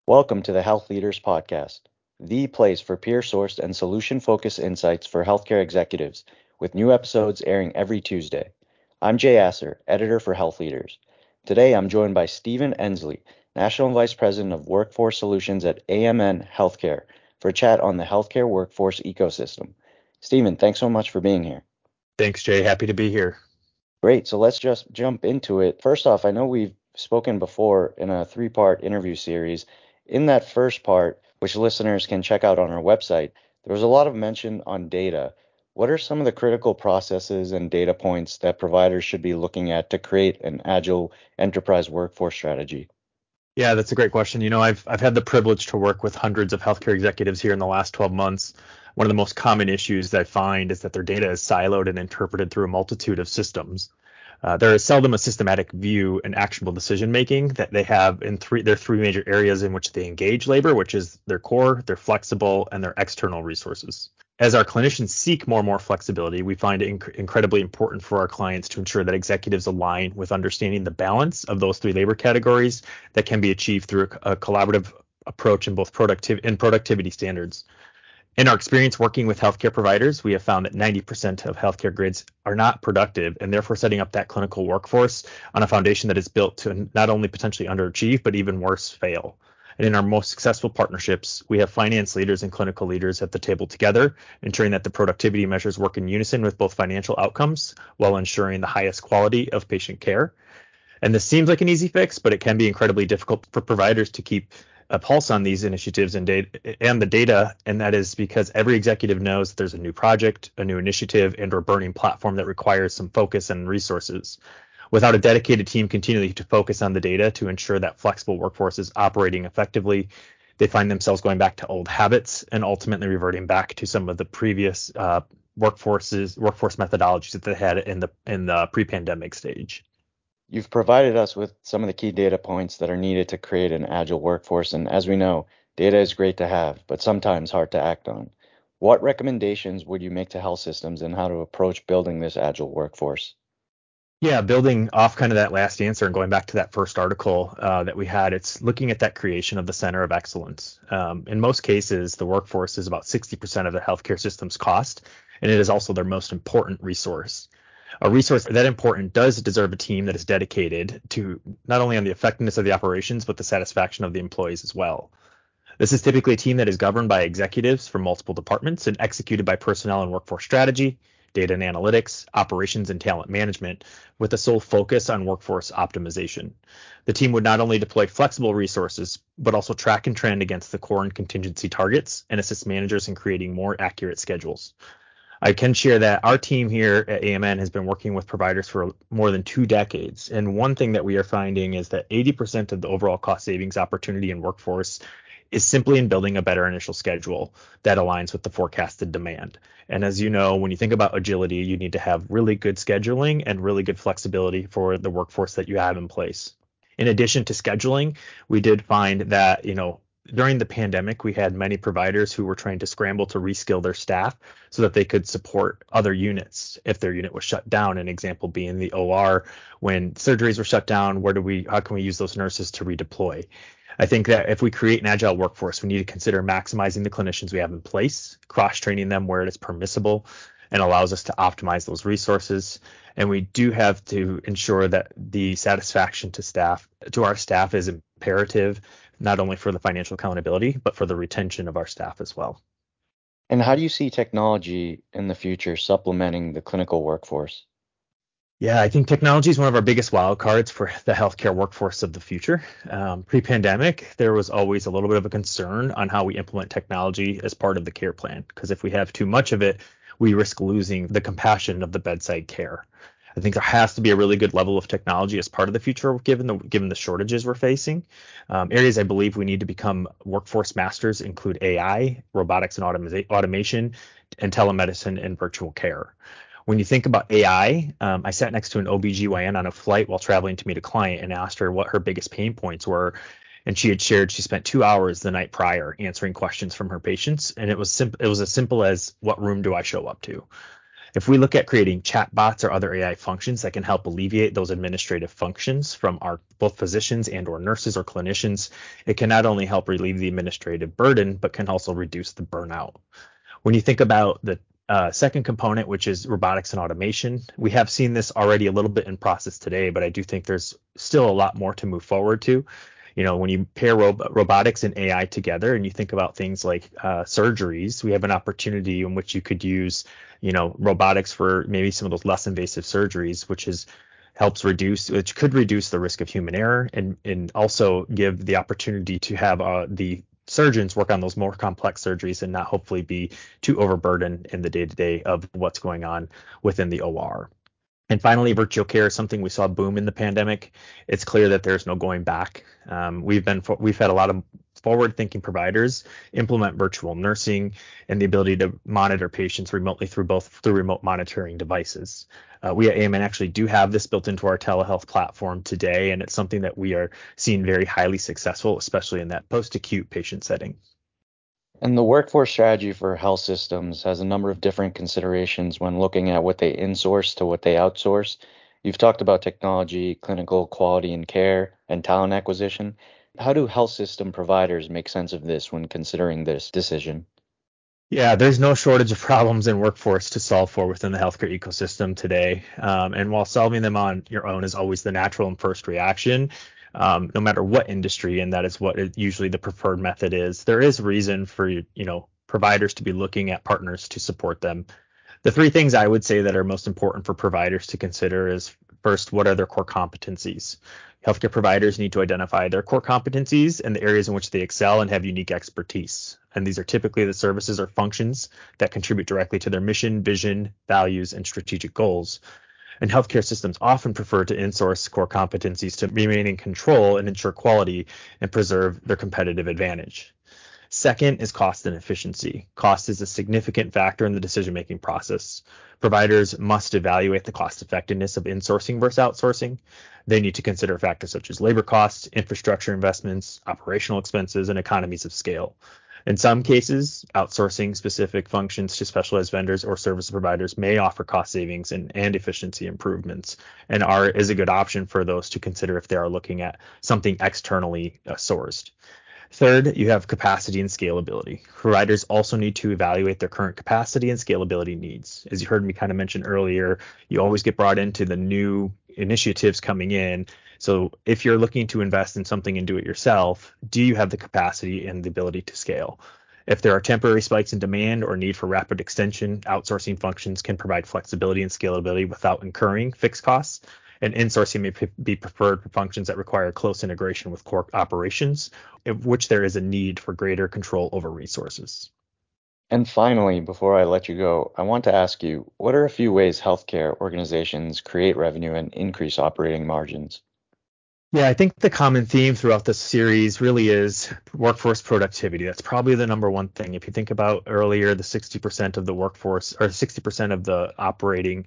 Welcome to the Health Leaders Podcast, the place for peer-sourced and solution-focused insights for healthcare executives, with new episodes airing every Tuesday. I'm Jay Asser, editor for Health Leaders. Today I'm joined by Stephen Ensley, National Vice President of Workforce Solutions at AMN Healthcare, for a chat on the healthcare workforce ecosystem. Stephen, thanks so much for being here. Thanks, Jay. Happy to be here. Great. So let's just jump into it. First off, I know we've spoken before in a three-part interview series. In that first part, which listeners can check out on our website, there was a lot of mention on data. What are some of the critical processes and data points that providers should be looking at to create an agile enterprise workforce strategy? Yeah, that's a great question. I've had the privilege to work with hundreds of healthcare executives here in the last 12 months. One of the most common issues that I find is that their data is siloed and interpreted through a multitude of systems. There is seldom a systematic view and actionable decision making that they have in their three major areas in which they engage labor, which is their core, their flexible, and their external resources. As our clinicians seek more and more flexibility, we find it incredibly important for our clients to ensure that executives align with understanding the balance of those three labor categories that can be achieved through a collaborative approach in both productivity standards. In our experience working with healthcare providers, we have found that 90% of healthcare grids are not productive, and therefore setting up that clinical workforce on a foundation that is built to not only potentially underachieve, but even worse, fail. And in our most successful partnerships, we have finance leaders and clinical leaders at the table together, ensuring that the productivity measures work in unison with both financial outcomes while ensuring the highest quality of patient care. And this seems like an easy fix, but it can be incredibly difficult for providers to keep a pulse on these initiatives and the data, and that is because every executive knows that there's a new project, a new initiative, and or burning platform that requires some focus and resources. Without a dedicated team continually to focus on the data to ensure that flexible workforce is operating effectively, they find themselves going back to old habits and ultimately reverting back to some of the previous workforce methodologies that they had in the pre-pandemic stage. You've provided us with some of the key data points that are needed to create an agile workforce, and as we know, data is great to have, but sometimes hard to act on. What recommendations would you make to health systems and how to approach building this agile workforce? Yeah, building off kind of that last answer and going back to that first article that we had, it's looking at that creation of the center of excellence. In most cases, the workforce is about 60% of the healthcare system's cost, and it is also their most important resource. A resource that important does deserve a team that is dedicated to not only on the effectiveness of the operations, but the satisfaction of the employees as well. This is typically a team that is governed by executives from multiple departments and executed by personnel and workforce strategy, data and analytics, operations, and talent management, with a sole focus on workforce optimization. The team would not only deploy flexible resources, but also track and trend against the core and contingency targets and assist managers in creating more accurate schedules. I can share that our team here at AMN has been working with providers for more than 2 decades. And one thing that we are finding is that 80% of the overall cost savings opportunity in workforce is simply in building a better initial schedule that aligns with the forecasted demand. And as you know, when you think about agility, you need to have really good scheduling and really good flexibility for the workforce that you have in place. In addition to scheduling, we did find that, during the pandemic, we had many providers who were trying to scramble to reskill their staff so that they could support other units if their unit was shut down. An example being the OR, when surgeries were shut down, how can we use those nurses to redeploy? I think that if we create an agile workforce, we need to consider maximizing the clinicians we have in place, cross-training them where it is permissible, and allows us to optimize those resources. And we do have to ensure that the satisfaction to our staff is imperative, not only for the financial accountability, but for the retention of our staff as well. And how do you see technology in the future supplementing the clinical workforce? Yeah, I think technology is one of our biggest wild cards for the healthcare workforce of the future. Pre-pandemic, there was always a little bit of a concern on how we implement technology as part of the care plan, because if we have too much of it, we risk losing the compassion of the bedside care. I think there has to be a really good level of technology as part of the future, given the shortages we're facing. Areas I believe we need to become workforce masters include AI, robotics and automation, and telemedicine and virtual care. When you think about AI, I sat next to an OBGYN on a flight while traveling to meet a client and asked her what her biggest pain points were. And she had shared she spent 2 hours the night prior answering questions from her patients. And it was as simple as, what room do I show up to? If we look at creating chatbots or other AI functions that can help alleviate those administrative functions from our both physicians and or nurses or clinicians, it can not only help relieve the administrative burden, but can also reduce the burnout. When you think about the second component, which is robotics and automation, we have seen this already a little bit in process today, but I do think there's still a lot more to move forward to. When you pair robotics and AI together and you think about things like surgeries, we have an opportunity in which you could use, robotics for maybe some of those less invasive surgeries, which could reduce the risk of human error and also give the opportunity to have the surgeons work on those more complex surgeries and not hopefully be too overburdened in the day-to-day of what's going on within the OR. And finally, virtual care is something we saw boom in the pandemic. It's clear that there's no going back. We've had a lot of forward-thinking providers implement virtual nursing and the ability to monitor patients remotely through remote monitoring devices. We at AMN actually do have this built into our telehealth platform today, and it's something that we are seeing very highly successful, especially in that post-acute patient setting. And the workforce strategy for health systems has a number of different considerations when looking at what they insource to what they outsource. You've talked about technology, clinical quality and care, and talent acquisition. How do health system providers make sense of this when considering this decision? Yeah, there's no shortage of problems in workforce to solve for within the healthcare ecosystem today. And while solving them on your own is always the natural and first reaction, no matter what industry, and that is what usually the preferred method is, there is reason for providers to be looking at partners to support them. The three things I would say that are most important for providers to consider is first, what are their core competencies? Healthcare providers need to identify their core competencies and the areas in which they excel and have unique expertise. And these are typically the services or functions that contribute directly to their mission, vision, values, and strategic goals. And healthcare systems often prefer to insource core competencies to remain in control and ensure quality and preserve their competitive advantage. Second is cost and efficiency. Cost is a significant factor in the decision-making process. Providers must evaluate the cost effectiveness of insourcing versus outsourcing. They need to consider factors such as labor costs, infrastructure investments, operational expenses, and economies of scale. In some cases, outsourcing specific functions to specialized vendors or service providers may offer cost savings and efficiency improvements, and is a good option for those to consider if they are looking at something externally sourced. Third, you have capacity and scalability. Providers also need to evaluate their current capacity and scalability needs. As you heard me kind of mention earlier, you always get brought into the new initiatives coming in. So if you're looking to invest in something and do it yourself, do you have the capacity and the ability to scale? If there are temporary spikes in demand or need for rapid extension, outsourcing functions can provide flexibility and scalability without incurring fixed costs. And insourcing may be preferred for functions that require close integration with core operations, in which there is a need for greater control over resources. And finally, before I let you go, I want to ask you, what are a few ways healthcare organizations create revenue and increase operating margins? Yeah, I think the common theme throughout this series really is workforce productivity. That's probably the number one thing. If you think about earlier, the 60% of the workforce or 60% of the operating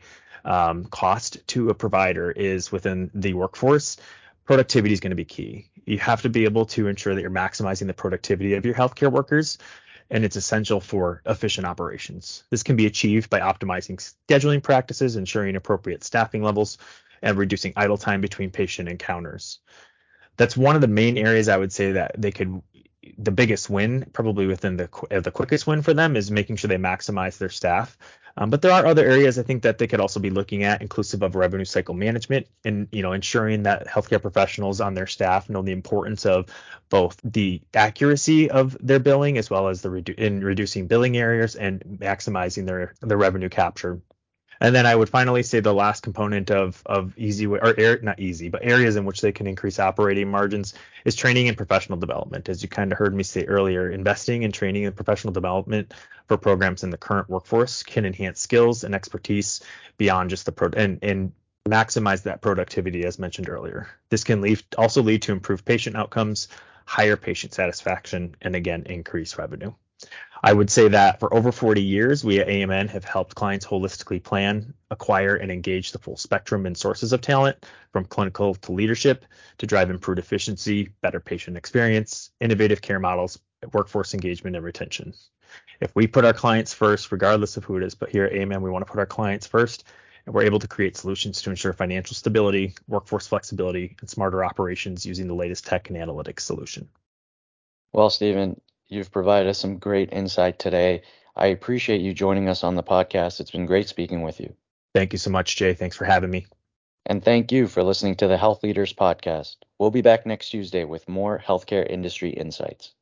cost to a provider is within the workforce. Productivity is going to be key. You have to be able to ensure that you're maximizing the productivity of your healthcare workers, and it's essential for efficient operations. This can be achieved by optimizing scheduling practices, ensuring appropriate staffing levels, and reducing idle time between patient encounters. That's one of the main areas I would say that the biggest win, probably within the quickest win for them, is making sure they maximize their staff. But there are other areas I think that they could also be looking at, inclusive of revenue cycle management and ensuring that healthcare professionals on their staff know the importance of both the accuracy of their billing as well as reducing billing errors and maximizing their revenue capture. And then I would finally say the last component of easy way, not easy, but areas in which they can increase operating margins is training and professional development. As you kind of heard me say earlier, investing in training and professional development for programs in the current workforce can enhance skills and expertise beyond just and maximize that productivity as mentioned earlier. This can also lead to improved patient outcomes, higher patient satisfaction, and again, increase revenue. I would say that for over 40 years, we at AMN have helped clients holistically plan, acquire, and engage the full spectrum and sources of talent, from clinical to leadership, to drive improved efficiency, better patient experience, innovative care models, workforce engagement and retention. If we put our clients first, regardless of who it is, but here at AMN, we want to put our clients first, and we're able to create solutions to ensure financial stability, workforce flexibility, and smarter operations using the latest tech and analytics solution. Well, Stephen, you've provided us some great insight today. I appreciate you joining us on the podcast. It's been great speaking with you. Thank you so much, Jay. Thanks for having me. And thank you for listening to the Health Leaders Podcast. We'll be back next Tuesday with more healthcare industry insights.